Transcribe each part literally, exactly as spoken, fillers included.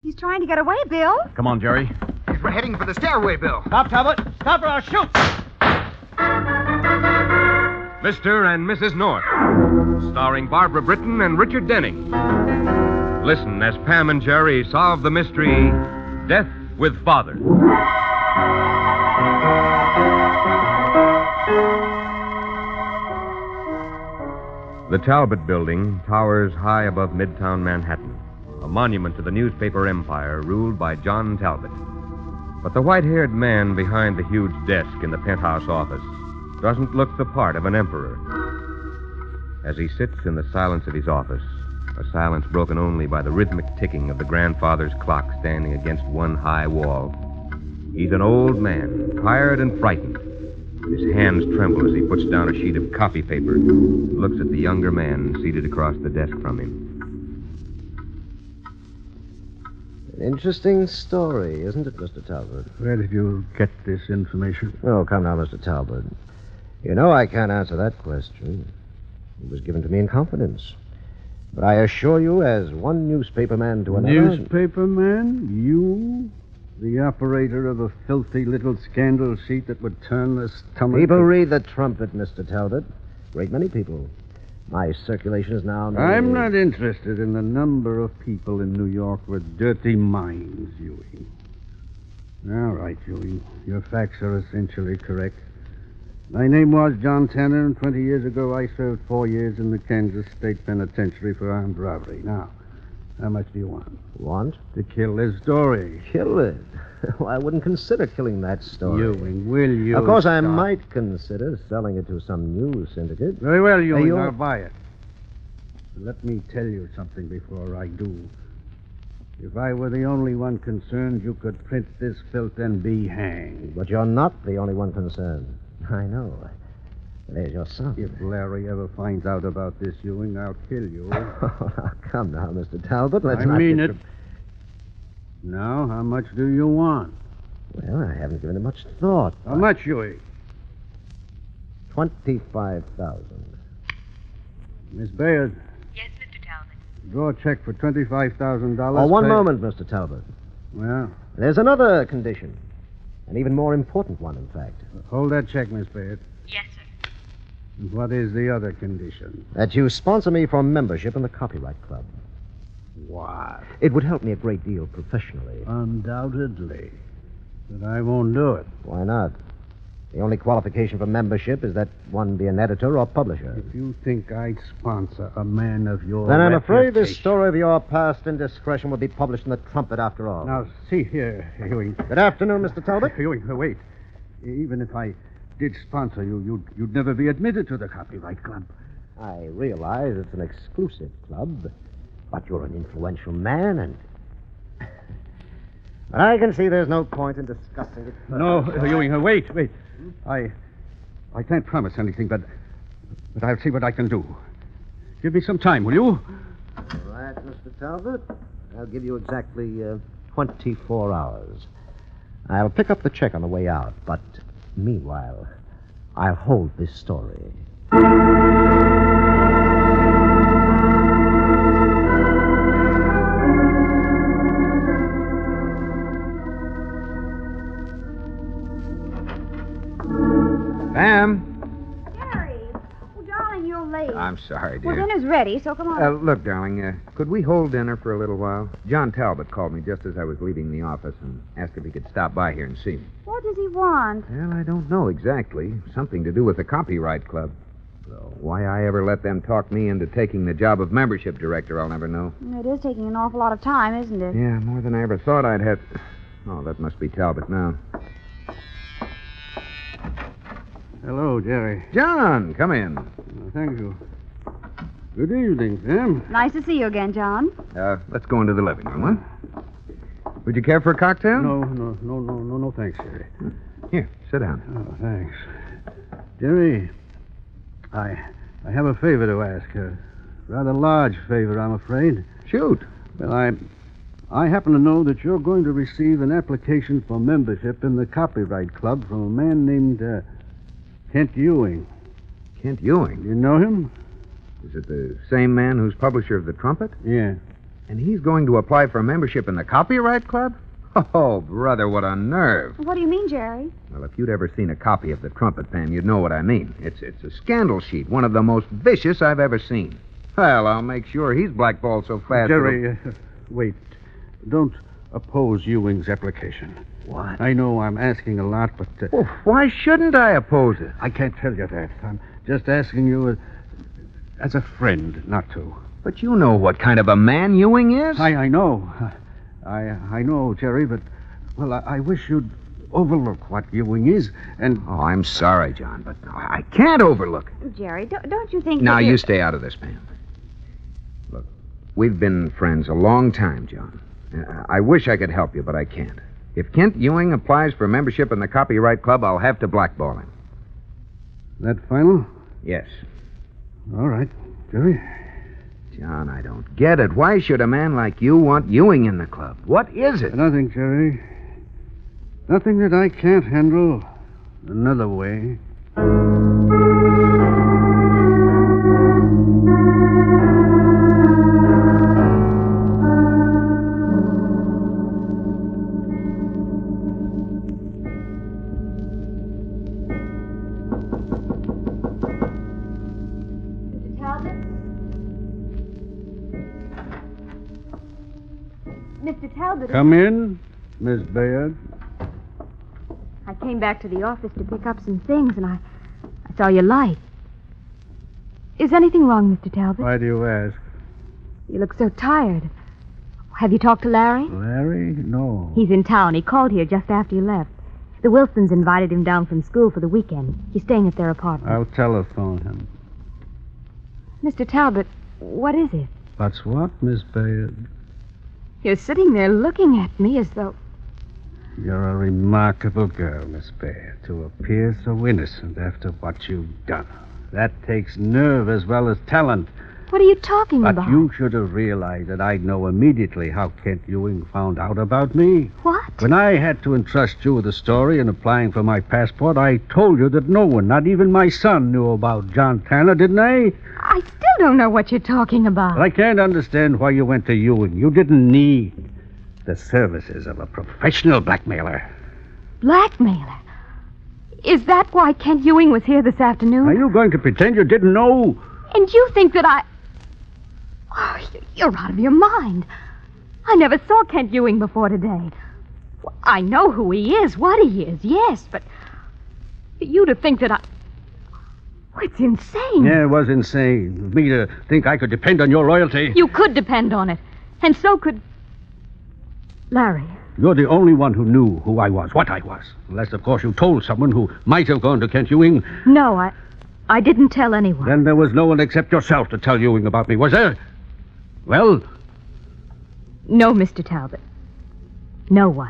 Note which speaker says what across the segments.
Speaker 1: He's trying to get away, Bill.
Speaker 2: Come on, Jerry.
Speaker 3: He's heading for the stairway, Bill.
Speaker 2: Stop, Talbot. Stop or I'll shoot. Mister and Missus North, starring Barbara Britton and Richard Denning. Listen as Pam and Jerry solve the mystery, Death with Father. The Talbot Building towers high above Midtown Manhattan, a monument to the newspaper empire ruled by John Talbot. But the white-haired man behind the huge desk in the penthouse office doesn't look the part of an emperor. As he sits in the silence of his office, a silence broken only by the rhythmic ticking of the grandfather's clock standing against one high wall, he's an old man, tired and frightened. His hands tremble as he puts down a sheet of copy paper and looks at the younger man seated across the desk from him.
Speaker 4: An interesting story, isn't it, Mister Talbot?
Speaker 5: Where did you get this information?
Speaker 4: Oh, come now, Mister Talbot. You know I can't answer that question. It was given to me in confidence. But I assure you, as one newspaper man to another...
Speaker 5: Newspaper man? You? The operator of a filthy little scandal sheet that would turn the stomach...
Speaker 4: People
Speaker 5: of...
Speaker 4: read the Trumpet, Mister Talbot. Great many people. My circulation is now...
Speaker 5: I'm not interested in the number of people in New York with dirty minds, Ewing. All right, Ewing. Your facts are essentially correct. My name was John Tanner, and twenty years ago I served four years in the Kansas State Penitentiary for armed robbery. Now, how much do you want?
Speaker 4: Want?
Speaker 5: To kill this story.
Speaker 4: Kill it? Well, I wouldn't consider killing that story.
Speaker 5: Ewing, will you?
Speaker 4: Of course, I
Speaker 5: stop?
Speaker 4: might consider selling it to some news syndicate.
Speaker 5: Very well, Ewing.
Speaker 4: you...
Speaker 5: I'll buy it. Let me tell you something before I do. If I were the only one concerned, you could print this filth and be hanged.
Speaker 4: But you're not the only one concerned. I know. There's your son.
Speaker 5: If Larry ever finds out about this, Ewing, I'll kill you.
Speaker 4: Oh, now, come now, Mister Talbot. Let's
Speaker 5: I
Speaker 4: not
Speaker 5: mean
Speaker 4: get
Speaker 5: it. Now, how much do you want?
Speaker 4: Well, I haven't given it much thought.
Speaker 5: How much, Ewing?
Speaker 4: Twenty-five thousand.
Speaker 5: Miss Bayard.
Speaker 1: Yes, Mister Talbot.
Speaker 5: Draw a check for twenty-five thousand dollars.
Speaker 4: Oh, one
Speaker 5: pay...
Speaker 4: moment, Mister Talbot.
Speaker 5: Well?
Speaker 4: There's another condition. An even more important one, in fact.
Speaker 5: Hold that check, Miss Bayard.
Speaker 1: Yes, sir.
Speaker 5: And what is the other condition?
Speaker 4: That you sponsor me for membership in the Copyright Club.
Speaker 5: What?
Speaker 4: It would help me a great deal professionally.
Speaker 5: Undoubtedly. But I won't do it.
Speaker 4: Why not? The only qualification for membership is that one be an editor or publisher.
Speaker 5: If you think I'd sponsor a man of your
Speaker 4: Then I'm afraid this
Speaker 5: reputation-
Speaker 4: story of your past indiscretion will be published in the Trumpet after all.
Speaker 5: Now, see here, Ewing.
Speaker 4: Good afternoon, Mister Talbot.
Speaker 5: Ewing, wait. Even if I did sponsor you, you'd, you'd never be admitted to the Copyright Club.
Speaker 4: I realize it's an exclusive club, but you're an influential man, and... But I can see there's no point in discussing it.
Speaker 5: No, uh, Ewing, uh, wait, wait. I I can't promise anything, but but I'll see what I can do. Give me some time, will you?
Speaker 4: All right, Mister Talbot. I'll give you exactly uh, twenty-four hours. I'll pick up the check on the way out, but meanwhile, I'll hold this story.
Speaker 6: Pam?
Speaker 1: Jerry. Oh, darling, you're late.
Speaker 6: I'm sorry,
Speaker 1: Well,
Speaker 6: dear.
Speaker 1: dinner's ready, so come on.
Speaker 6: Uh, look, darling, uh, could we hold dinner for a little while? John Talbot called me just as I was leaving the office and asked if he could stop by here and see me.
Speaker 1: What does he want?
Speaker 6: Well, I don't know exactly. Something to do with the Copyright Club. Though why I ever let them talk me into taking the job of membership director, I'll never know.
Speaker 1: It is taking an awful lot of time, isn't it?
Speaker 6: Yeah, more than I ever thought I'd have. Oh, that must be Talbot now.
Speaker 5: Hello, Jerry.
Speaker 6: John, come in.
Speaker 5: Uh, thank you. Good evening, Sam.
Speaker 1: Nice to see you again, John.
Speaker 6: Uh, let's go into the living room, huh? Would you care for a cocktail?
Speaker 5: No, no, no, no, no, no, thanks, Jerry.
Speaker 6: Here, sit down.
Speaker 5: Oh, thanks. Jerry, I I have a favor to ask. A rather large favor, I'm afraid.
Speaker 6: Shoot.
Speaker 5: Well, I I happen to know that you're going to receive an application for membership in the Copyright Club from a man named uh, Kent Ewing.
Speaker 6: Kent Ewing?
Speaker 5: You know him?
Speaker 6: Is it the same man who's publisher of the Trumpet?
Speaker 5: Yeah.
Speaker 6: And he's going to apply for membership in the Copyright Club? Oh, brother, what a nerve.
Speaker 1: What do you mean, Jerry?
Speaker 6: Well, if you'd ever seen a copy of the Trumpet Fan, you'd know what I mean. It's it's a scandal sheet, one of the most vicious I've ever seen. Well, I'll make sure he's blackballed so fast.
Speaker 5: Jerry, uh, wait. Don't oppose Ewing's application.
Speaker 6: What?
Speaker 5: I know I'm asking a lot, but... Uh,
Speaker 6: Well, why shouldn't I oppose it?
Speaker 5: I can't tell you that. I'm just asking you as, as a friend not to.
Speaker 6: But you know what kind of a man Ewing is.
Speaker 5: I, I know. I I know, Jerry, but, well, I, I wish you'd overlook what Ewing is, and...
Speaker 6: Oh, I'm sorry, John, but I can't overlook it.
Speaker 1: Jerry, don't, don't you think
Speaker 6: Now,
Speaker 1: that
Speaker 6: you
Speaker 1: you're-
Speaker 6: stay out of this, Pam. Look, we've been friends a long time, John. Uh, I wish I could help you, but I can't. If Kent Ewing applies for membership in the Copyright Club, I'll have to blackball him.
Speaker 5: That final?
Speaker 6: Yes.
Speaker 5: All right, Jerry.
Speaker 6: John, I don't get it. Why should a man like you want Ewing in the club? What is it?
Speaker 5: Nothing, Jerry. Nothing that I can't handle another way.
Speaker 1: Mister Talbot? Mister Talbot,
Speaker 5: Come in, Miss Bayard.
Speaker 1: I came back to the office to pick up some things, and I, I saw your light. Is anything wrong, Mister Talbot?
Speaker 5: Why do you ask?
Speaker 1: You look so tired. Have you talked to Larry?
Speaker 5: Larry? No.
Speaker 1: He's in town. He called here just after you left. The Wilsons invited him down from school for the weekend. He's staying at their apartment.
Speaker 5: I'll telephone him.
Speaker 1: Mister Talbot, what is it?
Speaker 5: What's what, Miss Bayard?
Speaker 1: You're sitting there looking at me as though...
Speaker 5: You're a remarkable girl, Miss Bayard, to appear so innocent after what you've done. That takes nerve as well as talent.
Speaker 1: What are you talking
Speaker 5: But
Speaker 1: about?
Speaker 5: you should have realized that I'd know immediately how Kent Ewing found out about me.
Speaker 1: What?
Speaker 5: When I had to entrust you with the story in applying for my passport, I told you that no one, not even my son, knew about John Tanner, didn't I?
Speaker 1: I still don't know what you're talking about.
Speaker 5: But I can't understand why you went to Ewing. You didn't need the services of a professional blackmailer.
Speaker 1: Blackmailer? Is that why Kent Ewing was here this afternoon?
Speaker 5: Are you going to pretend you didn't know?
Speaker 1: And you think that I... Oh, you're out of your mind. I never saw Kent Ewing before today. Well, I know who he is, what he is, yes, but for you to think that I... Oh, it's insane.
Speaker 5: Yeah, it was insane of me to think I could depend on your loyalty.
Speaker 1: You could depend on it, and so could Larry.
Speaker 5: You're the only one who knew who I was, what I was. Unless, of course, you told someone who might have gone to Kent Ewing.
Speaker 1: No, I... I didn't tell anyone.
Speaker 5: Then there was no one except yourself to tell Ewing about me, was there? Well,
Speaker 1: No, Mister Talbot. No one.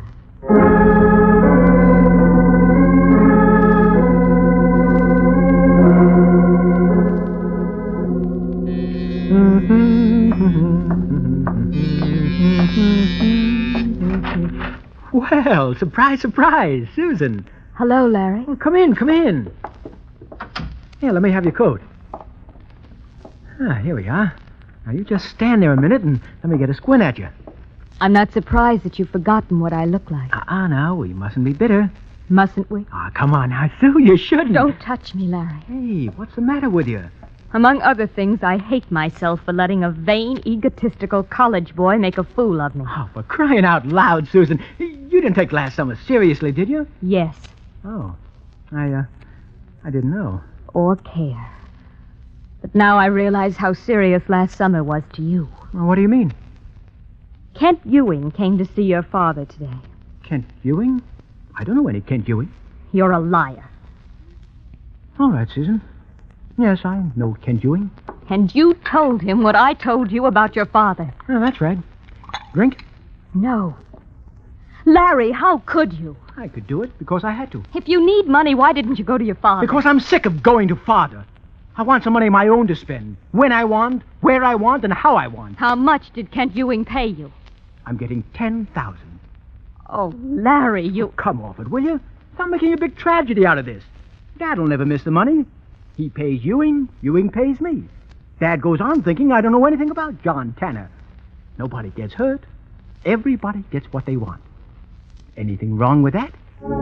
Speaker 7: Well, surprise, surprise. Susan.
Speaker 1: Hello, Larry.
Speaker 7: Well, come in, come in. Here, let me have your coat. Ah, here we are. Now, you just stand there a minute and let me get a squint at you.
Speaker 1: I'm not surprised that you've forgotten what I look like.
Speaker 7: Ah, uh now, we mustn't be bitter.
Speaker 1: Mustn't we?
Speaker 7: Ah, come on now, Sue, you shouldn't.
Speaker 1: Don't touch me, Larry.
Speaker 7: Hey, what's the matter with you?
Speaker 1: Among other things, I hate myself for letting a vain, egotistical college boy make a fool of me.
Speaker 7: Oh, for crying out loud, Susan. You didn't take last summer seriously, did you?
Speaker 1: Yes,
Speaker 7: Oh, I, uh, I didn't know.
Speaker 1: or care. But now I realize how serious last summer was to you.
Speaker 7: Well, what do you mean?
Speaker 1: Kent Ewing came to see your father today.
Speaker 7: Kent Ewing? I don't know any Kent Ewing.
Speaker 1: You're a liar.
Speaker 7: All right, Susan. Yes, I know Kent Ewing.
Speaker 1: And you told him what I told you about your father.
Speaker 7: Oh, that's right. Drink?
Speaker 1: No. Larry, how could you?
Speaker 7: I could do it because I had to.
Speaker 1: If you need money, why didn't you go to your father?
Speaker 7: Because I'm sick of going to father. I want some money of my own to spend. When I want, where I want, and how I want.
Speaker 1: How much did Kent Ewing pay you?
Speaker 7: I'm getting ten thousand.
Speaker 1: Oh, Larry, you...
Speaker 7: Come off it, will you? Stop making a big tragedy out of this. Dad'll never miss the money. He pays Ewing, Ewing pays me. Dad goes on thinking I don't know anything about John Tanner. Nobody gets hurt. Everybody gets what they want. Anything wrong with that?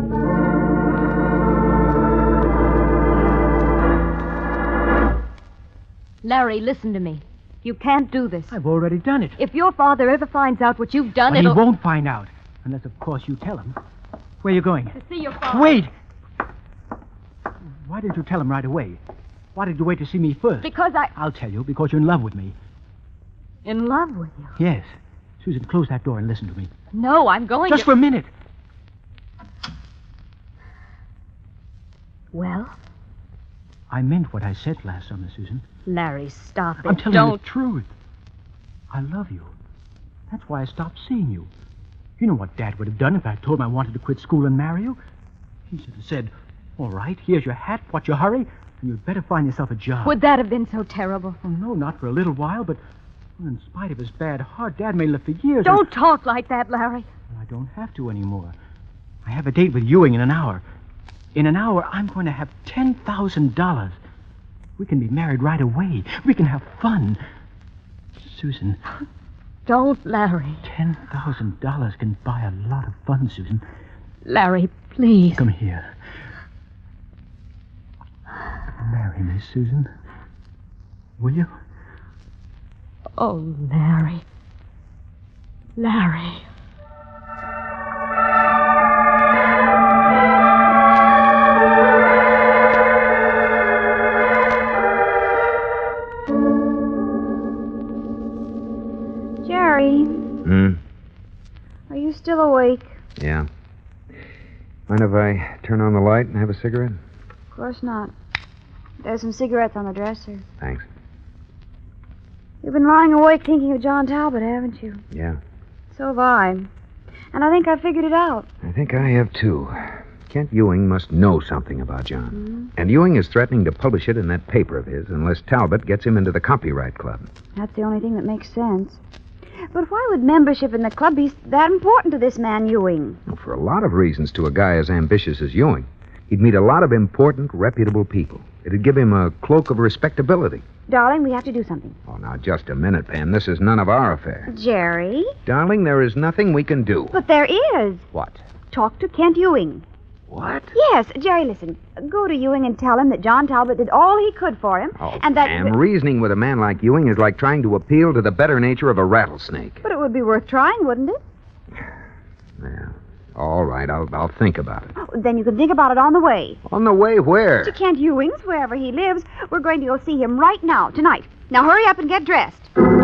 Speaker 1: Larry, listen to me. You can't do this.
Speaker 7: I've already done it.
Speaker 1: If your father ever finds out what you've done,
Speaker 7: But he
Speaker 1: it'll...
Speaker 7: won't find out. Unless, of course, you tell him. Where are you going?
Speaker 1: To see your father.
Speaker 7: Wait! Why didn't you tell him right away? Why did you wait to see me first?
Speaker 1: Because I...
Speaker 7: I'll tell you, because you're in love with me.
Speaker 1: In love with you?
Speaker 7: Yes. Susan, close that door and listen to me.
Speaker 1: No, I'm going
Speaker 7: Just
Speaker 1: to...
Speaker 7: for a minute.
Speaker 1: Well?
Speaker 7: I meant what I said last summer, Susan.
Speaker 1: Larry, stop it.
Speaker 7: I'm telling
Speaker 1: Don't...
Speaker 7: you the truth. I love you. That's why I stopped seeing you. You know what Dad would have done if I told him I wanted to quit school and marry you? He should have said, all right, here's your hat, what's your hurry? And you'd better find yourself a job.
Speaker 1: Would that have been so terrible?
Speaker 7: Oh, no, not for a little while, but well, in spite of his bad heart, Dad may live for years.
Speaker 1: Don't
Speaker 7: and...
Speaker 1: talk like that, Larry.
Speaker 7: Well, I don't have to anymore. I have a date with Ewing in an hour. In an hour, I'm going to have ten thousand dollars. We can be married right away. We can have fun. Susan.
Speaker 1: Don't, Larry.
Speaker 7: ten thousand dollars can buy a lot of fun, Susan.
Speaker 1: Larry, please.
Speaker 7: Come here. Marry me, Susan. Will you?
Speaker 1: Oh, Larry. Larry.
Speaker 8: Jerry,
Speaker 6: Hmm?
Speaker 8: are you still awake?
Speaker 6: Yeah. Mind if I turn on the light and have a cigarette?
Speaker 8: Of course not. There's some cigarettes on the dresser.
Speaker 6: Thanks.
Speaker 8: You've been lying awake thinking of John Talbot, haven't you?
Speaker 6: Yeah.
Speaker 8: So have I. And I think I figured it out.
Speaker 6: I think I have, too. Kent Ewing must know something about John.
Speaker 8: Mm-hmm.
Speaker 6: And Ewing is threatening to publish it in that paper of his unless Talbot gets him into the Copyright Club.
Speaker 8: That's the only thing that makes sense. But why would membership in the club be that important to this man Ewing?
Speaker 6: Well, for a lot of reasons to a guy as ambitious as Ewing. He'd meet a lot of important, reputable people. It'd give him a cloak of respectability.
Speaker 8: Darling, we have to do something.
Speaker 6: Oh, now, just a minute, Pam. This is none of our affair.
Speaker 8: Jerry?
Speaker 6: Darling, there is nothing we can do.
Speaker 8: But there is.
Speaker 6: What?
Speaker 8: Talk to Kent Ewing.
Speaker 6: What?
Speaker 8: Yes, Jerry, listen. Go to Ewing and tell him that John Talbot did all he could for him.
Speaker 6: Oh,
Speaker 8: and that...
Speaker 6: Pam, reasoning with a man like Ewing is like trying to appeal to the better nature of a rattlesnake.
Speaker 8: But it would be worth trying, wouldn't it?
Speaker 6: Yeah. All right, I'll, I'll think about it.
Speaker 8: Oh, then you can think about it on the way.
Speaker 6: On the way where?
Speaker 8: To Kent Ewing's, wherever he lives. We're going to go see him right now, tonight. Now hurry up and get dressed.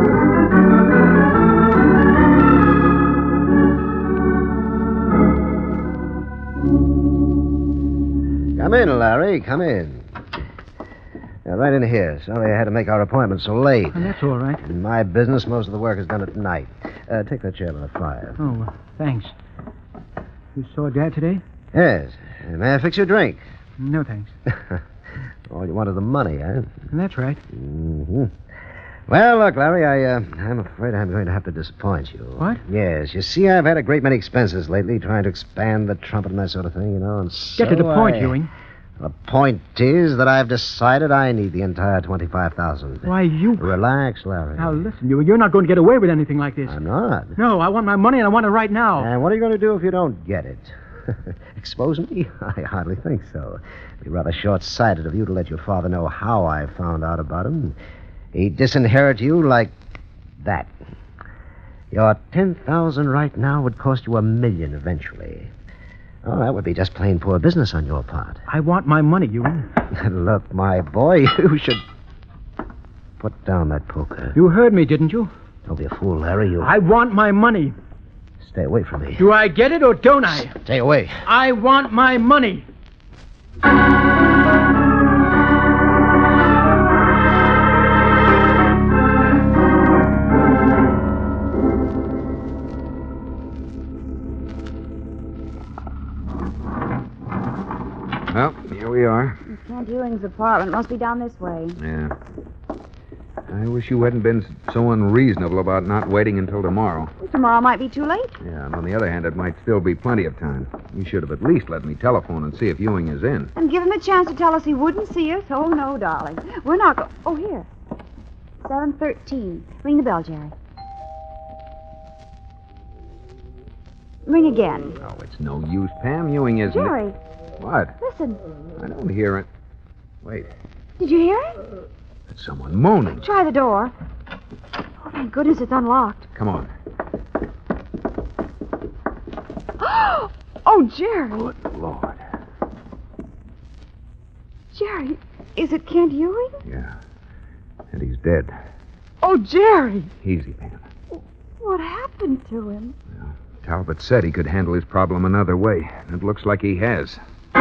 Speaker 4: Come in, Larry. Come in. Now, right in here. Sorry I had to make our appointment so late.
Speaker 7: And that's all right.
Speaker 4: In my business, most of the work is done at night. Uh, take that chair by the fire.
Speaker 7: Oh, well, thanks. You saw Dad today?
Speaker 4: Yes. Uh, May I fix your drink?
Speaker 7: No, thanks.
Speaker 4: All you wanted the money, huh?
Speaker 7: That's right.
Speaker 4: Mm-hmm. Well, look, Larry, I, uh, I'm afraid I'm going to have to disappoint you.
Speaker 7: What?
Speaker 4: Yes. You see, I've had a great many expenses lately trying to expand the trumpet and that sort of thing, you know, and so
Speaker 7: Get to the point,
Speaker 4: I...
Speaker 7: Ewing.
Speaker 4: The point is that I've decided I need the entire twenty-five thousand.
Speaker 7: Why, you...
Speaker 4: Relax, Larry.
Speaker 7: Now, listen, Ewing, you're not going to get away with anything like this.
Speaker 4: I'm not.
Speaker 7: No, I want my money, and I want it right now.
Speaker 4: And what are you going to do if you don't get it? Expose me? I hardly think so. It'd be rather short-sighted of you to let your father know how I found out about him. He'd disinherit you like that. Your ten thousand right now would cost you a million eventually. Oh, that would be just plain poor business on your part.
Speaker 7: I want my money, Ewing.
Speaker 4: Look, my boy, you should put down that poker.
Speaker 7: You heard me, didn't you?
Speaker 4: Don't be a fool, Larry. You
Speaker 7: I want my money.
Speaker 4: stay away from me.
Speaker 7: Do I get it or don't I?
Speaker 4: Stay away.
Speaker 7: I want my money.
Speaker 6: Well, here we are.
Speaker 8: Kent Ewing's apartment must be down this way.
Speaker 6: Yeah. I wish you hadn't been so unreasonable about not waiting until tomorrow.
Speaker 8: Tomorrow might be too late.
Speaker 6: Yeah, and on the other hand, it might still be plenty of time. You should have at least let me telephone and see if Ewing is in.
Speaker 8: And give him a chance to tell us he wouldn't see us. Oh, no, darling. We're not going... Oh, here. seven thirteen. Ring the bell, Jerry. Ring again.
Speaker 6: Oh, it's no use, Pam. Ewing isn't...
Speaker 8: Jerry,
Speaker 6: What?
Speaker 8: listen.
Speaker 6: I don't hear it. Wait.
Speaker 8: Did you hear it?
Speaker 6: It's someone moaning.
Speaker 8: Try the door. Oh, thank goodness it's unlocked.
Speaker 6: Come on.
Speaker 8: Oh, Jerry.
Speaker 6: Good Lord.
Speaker 8: Jerry, is it Kent Ewing?
Speaker 6: Yeah. And he's dead.
Speaker 8: Oh, Jerry.
Speaker 6: Easy, Pam.
Speaker 8: What happened to him?
Speaker 6: Well, Talbot said he could handle his problem another way. And it looks like he has.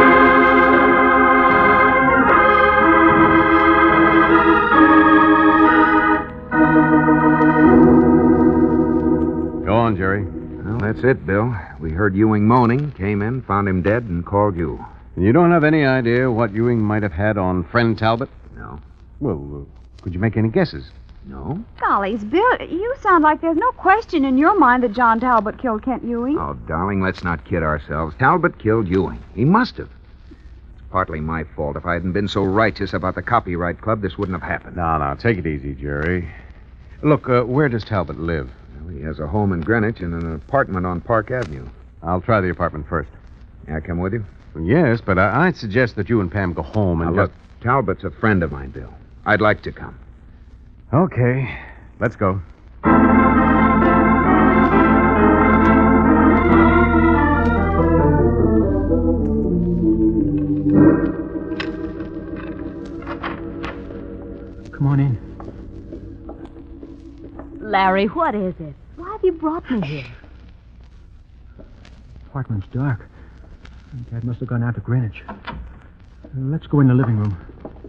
Speaker 2: Go on, Jerry.
Speaker 6: Well, that's it, Bill. We heard Ewing moaning, came in, found him dead, and called you.
Speaker 2: You don't have any idea what Ewing might have had on friend Talbot?
Speaker 6: No.
Speaker 2: Well, uh, could you make any guesses?
Speaker 6: No?
Speaker 8: Gollies, Bill, you sound like there's no question in your mind that John Talbot killed Kent Ewing.
Speaker 6: Oh, darling, let's not kid ourselves. Talbot killed Ewing. He must have. It's partly my fault. If I hadn't been so righteous about the Copyright Club, this wouldn't have happened.
Speaker 2: No, no, take it easy, Jerry. Look, uh, where does Talbot live?
Speaker 6: Well, he has a home in Greenwich and an apartment on Park Avenue.
Speaker 2: I'll try the apartment first.
Speaker 6: May I come with you?
Speaker 2: Yes, but I- I'd suggest that you and Pam go home and
Speaker 6: Now,
Speaker 2: just...
Speaker 6: look, Talbot's a friend of mine, Bill. I'd like to come.
Speaker 2: Okay, let's go.
Speaker 7: Come on in.
Speaker 1: Larry, what is it? Why have you brought me here?
Speaker 7: Apartment's dark. Dad must have gone out to Greenwich. Uh, let's go in the living room.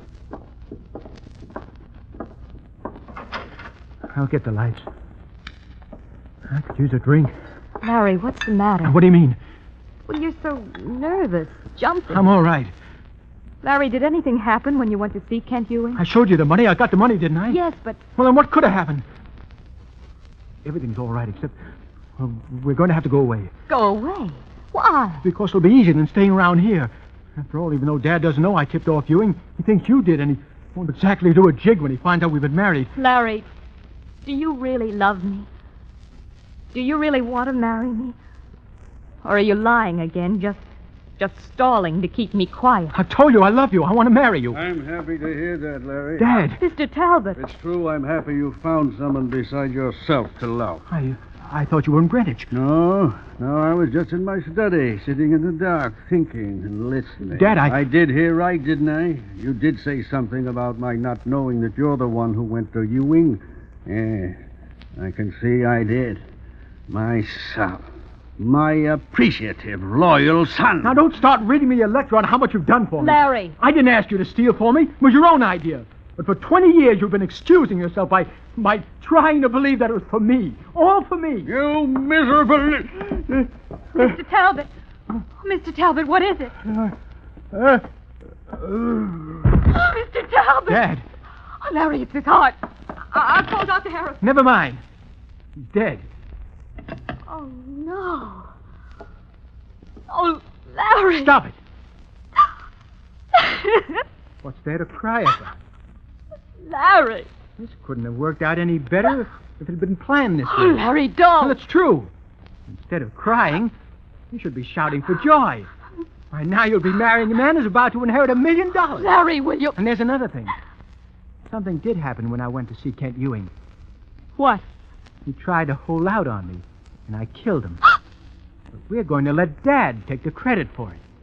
Speaker 7: I'll get the lights. I could use a drink.
Speaker 1: Larry, what's the matter?
Speaker 7: What do you mean?
Speaker 1: Well, you're so nervous, jumping.
Speaker 7: I'm all right.
Speaker 1: Larry, did anything happen when you went to see Kent Ewing?
Speaker 7: I showed you the money. I got the money, didn't I?
Speaker 1: Yes, but
Speaker 7: Well, then what could have happened? Everything's all right, except well, we're going to have to go away.
Speaker 1: go away. Why?
Speaker 7: Because it'll be easier than staying around here. After all, even though Dad doesn't know I tipped off Ewing, he thinks you did, and he won't exactly do a jig when he finds out we've been married.
Speaker 1: Larry, do you really love me? Do you really want to marry me? Or are you lying again, just just stalling to keep me quiet?
Speaker 7: I told you I love you. I want to marry you.
Speaker 5: I'm happy to hear that, Larry.
Speaker 7: Dad,
Speaker 1: Mister Talbot.
Speaker 5: It's true, I'm happy you found someone beside yourself to love.
Speaker 7: I I thought you were in Greenwich.
Speaker 5: No, no, I was just in my study, sitting in the dark, thinking and listening.
Speaker 7: Dad, I-
Speaker 5: I did hear right, didn't I? You did say something about my not knowing that you're the one who went to Ewing. Yes, I can see I did. My son. My appreciative, loyal son.
Speaker 7: Now, don't start reading me a lecture on how much you've done for me.
Speaker 1: Larry.
Speaker 7: I didn't ask you to steal for me. It was your own idea. But for twenty years, you've been excusing yourself by, by trying to believe that it was for me. All for me.
Speaker 5: You miserable...
Speaker 1: Mister Talbot. Mister Talbot, what is it?
Speaker 7: Uh,
Speaker 1: Oh, Mister Talbot.
Speaker 7: Dad,
Speaker 1: Oh, Larry, it's his heart. I- I'll call Doctor Harris.
Speaker 7: never mind. He's dead.
Speaker 1: Oh, no. Oh, Larry.
Speaker 7: Stop it. What's there to cry about?
Speaker 1: Larry.
Speaker 7: This couldn't have worked out any better if it had been planned this
Speaker 1: Oh,
Speaker 7: way.
Speaker 1: Larry,
Speaker 7: Well,
Speaker 1: don't.
Speaker 7: it's true. Instead of crying, you should be shouting for joy. By now you'll be marrying a man who's about to inherit a million dollars.
Speaker 1: Larry, will you...
Speaker 7: And there's another thing. Something did happen when I went to see Kent Ewing.
Speaker 1: What?
Speaker 7: He tried to hold out on me, and I killed him. But we're going to let Dad take the credit for it.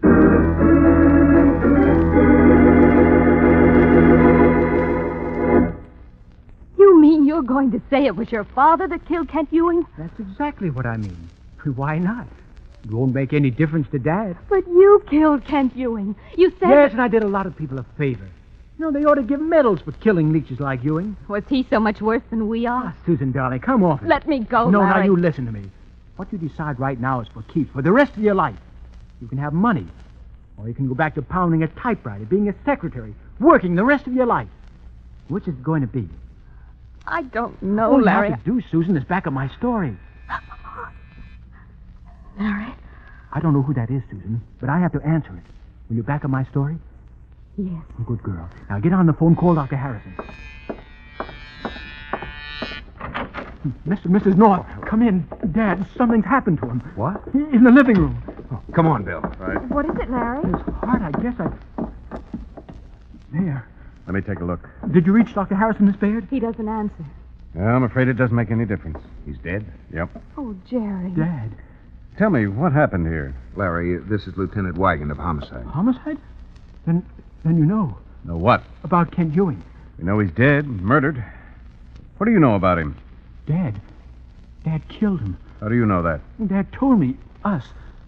Speaker 1: You mean you're going to say it was your father that killed Kent Ewing?
Speaker 7: That's exactly what I mean. Why not? It won't make any difference to Dad.
Speaker 1: But you killed Kent Ewing. You said...
Speaker 7: Yes, and I did a lot of people a favor. You know, they ought to give medals for killing leeches like Ewing.
Speaker 1: Was he so much worse than we are?
Speaker 7: Susan, darling, come off it.
Speaker 1: Let me go,
Speaker 7: No,
Speaker 1: Larry.
Speaker 7: now you listen to me. What you decide right now is for keeps, for the rest of your life. You can have money, or you can go back to pounding a typewriter, being a secretary, working the rest of your life. Which is it going to be?
Speaker 1: I don't know,
Speaker 7: All
Speaker 1: Larry.
Speaker 7: you have to do, Susan, is back up my story.
Speaker 1: Larry?
Speaker 7: I don't know who that is, Susan, but I have to answer it. Will you back up my story?
Speaker 1: Yes.
Speaker 7: Good girl. Now get on the phone, call Doctor Harrison. Mister and Missus North, come in. Dad, something's happened to him.
Speaker 6: What?
Speaker 7: In the living room.
Speaker 6: Oh, come on, Bill.
Speaker 2: Right.
Speaker 8: What is it, Larry?
Speaker 7: His heart, I guess I... There.
Speaker 2: Let me take a look.
Speaker 7: Did you reach Doctor Harrison, Miss Baird?
Speaker 1: He doesn't answer.
Speaker 2: I'm afraid it doesn't make any difference. He's dead? Yep.
Speaker 1: Oh, Jerry.
Speaker 7: Dad.
Speaker 2: Tell me, what happened here?
Speaker 6: Larry, this is Lieutenant Wigan of Homicide.
Speaker 7: Homicide? Then, then you know.
Speaker 2: Know what?
Speaker 7: About Kent Ewing.
Speaker 2: We know he's dead, murdered. What do you know about him?
Speaker 7: Dad. Dad killed him.
Speaker 2: How do you know that?
Speaker 7: Dad told me. Us.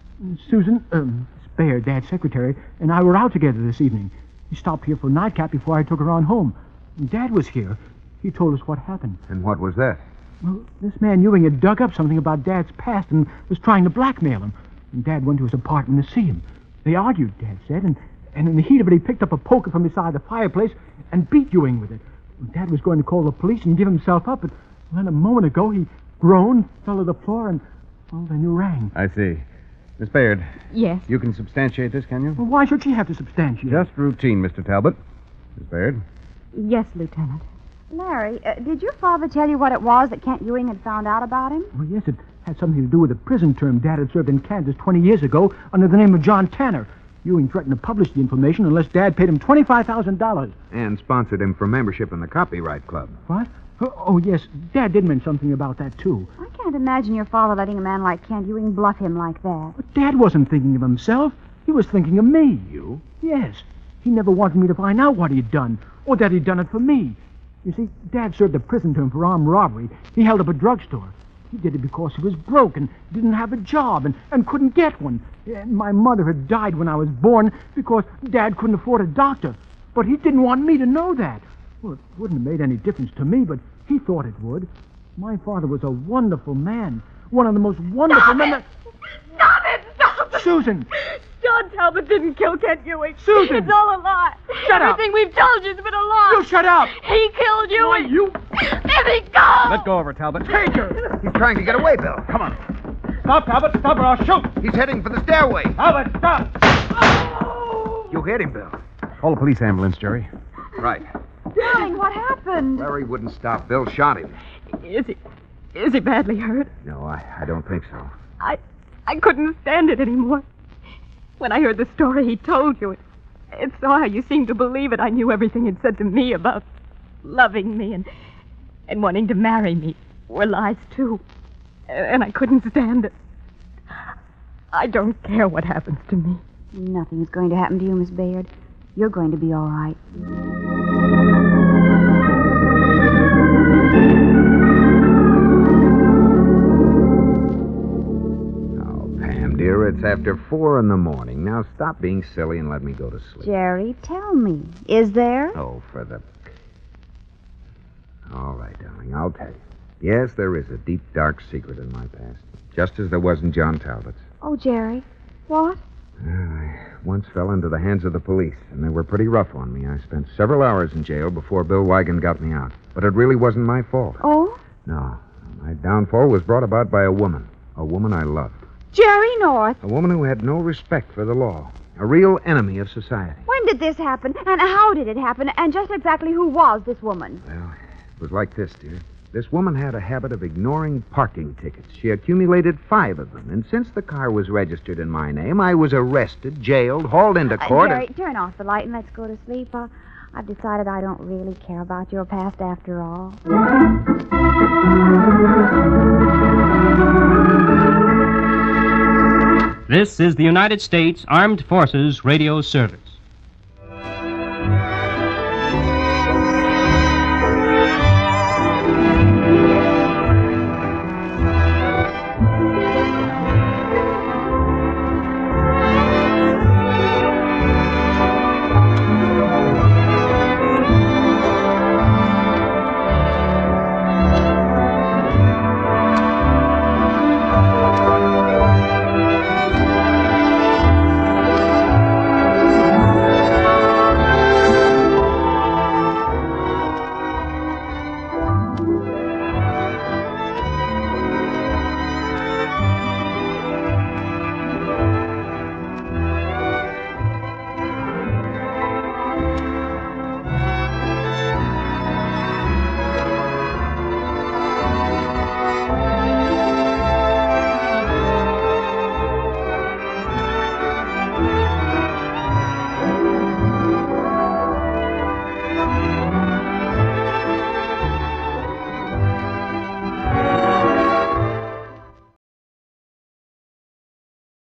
Speaker 7: Susan, um, Bayer, Dad's secretary, and I were out together this evening. He stopped here for a nightcap before I took her on home. Dad was here. He told us what happened.
Speaker 6: And what was that?
Speaker 7: Well, this man Ewing had dug up something about Dad's past and was trying to blackmail him. And Dad went to his apartment to see him. They argued, Dad said, and, and in the heat of it, he picked up a poker from beside the fireplace and beat Ewing with it. Dad was going to call the police and give himself up, but then a moment ago he groaned, fell to the floor, and, well, then you rang.
Speaker 2: I see. Miss Baird,
Speaker 1: Yes.
Speaker 2: you can substantiate this, can you?
Speaker 7: Well, why should she have to substantiate?
Speaker 2: Just routine, Mister Talbot. Miss Baird?
Speaker 1: Yes, Lieutenant.
Speaker 8: Larry, uh, did your father tell you what it was that Kent Ewing had found out about him?
Speaker 7: Well, yes, it had something to do with a prison term Dad had served in Kansas twenty years ago under the name of John Tanner. Ewing threatened to publish the information unless Dad paid him twenty-five thousand dollars.
Speaker 6: And sponsored him for membership in the Copyright Club.
Speaker 7: What? Oh, oh, yes, Dad did mention something about that, too.
Speaker 8: I can't imagine your father letting a man like Kent Ewing bluff him like that.
Speaker 7: But Dad wasn't thinking of himself. He was thinking of me.
Speaker 6: You?
Speaker 7: Yes. He never wanted me to find out what he'd done, or that he'd done it for me. You see, Dad served a prison term for armed robbery. He held up a drugstore. He did it because he was broke and didn't have a job and, and couldn't get one. And my mother had died when I was born because Dad couldn't afford a doctor. But he didn't want me to know that. Well, it wouldn't have made any difference to me, but he thought it would. My father was a wonderful man. One of the most wonderful
Speaker 1: Stop
Speaker 7: men
Speaker 1: it! Stop it! Stop it!
Speaker 7: Susan!
Speaker 1: John Talbot didn't kill Kent Ewing.
Speaker 7: Susan!
Speaker 1: It's all a lie.
Speaker 7: Shut up.
Speaker 1: Everything we've told you's been a lie.
Speaker 7: You shut up!
Speaker 1: He killed Ewing.
Speaker 7: You...
Speaker 1: Let me go!
Speaker 2: Let go of her, Talbot.
Speaker 7: Take her!
Speaker 6: He's trying to get away, Bill.
Speaker 2: Come on. Stop, Talbot. Stop or I'll shoot.
Speaker 3: He's heading for the stairway.
Speaker 2: Talbot, stop.
Speaker 3: You hit him, Bill.
Speaker 2: Call a police ambulance, Jerry.
Speaker 6: Right.
Speaker 8: Darling, what happened?
Speaker 6: Larry wouldn't stop. Bill shot him.
Speaker 1: Is he... Is he badly hurt?
Speaker 6: No, I, I don't think so.
Speaker 1: I... I couldn't stand it anymore. When I heard the story he told you, it, it saw how you seemed to believe it. I knew everything he'd said to me about loving me and and wanting to marry me were lies, too. And I couldn't stand it. I don't care what happens to me.
Speaker 8: Nothing's going to happen to you, Miss Baird. You're going to be all right.
Speaker 6: Dear, it's after four in the morning. Now stop being silly and let me go to sleep.
Speaker 8: Jerry, tell me, is there?
Speaker 6: Oh, for the... All right, darling, I'll tell you. Yes, there is a deep, dark secret in my past. Just as there was in John Talbot's.
Speaker 8: Oh, Jerry, what?
Speaker 6: I once fell into the hands of the police, and they were pretty rough on me. I spent several hours in jail before Bill Wigan got me out. But it really wasn't my fault.
Speaker 8: Oh?
Speaker 6: No. My downfall was brought about by a woman. A woman I loved.
Speaker 8: Jerry North.
Speaker 6: A woman who had no respect for the law. A real enemy of society.
Speaker 8: When did this happen? And how did it happen? And just exactly who was this woman?
Speaker 6: Well, it was like this, dear. This woman had a habit of ignoring parking tickets. She accumulated five of them. And since the car was registered in my name, I was arrested, jailed, hauled into court.
Speaker 8: Uh, Jerry,
Speaker 6: and...
Speaker 8: turn off the light and let's go to sleep. Uh, I've decided I don't really care about your past after all.
Speaker 9: This is the United States Armed Forces Radio Service.